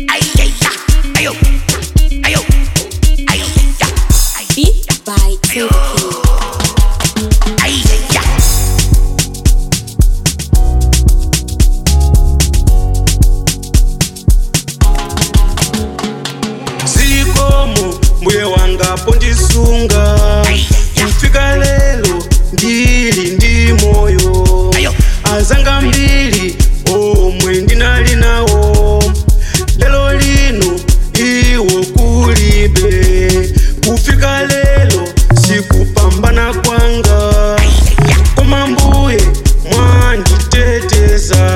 Beat by Tilky. Zikomo mbuye wanga pondisunga kufika lelo ndili ndi moyo azanga mbili omwe ndinali nawo lelo lino iwo kulibe kufika lelo sikupambana kwanga koma mbuye mwanditeteza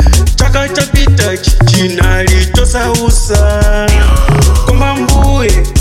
chaka chapita chinali chosausa koma mbuye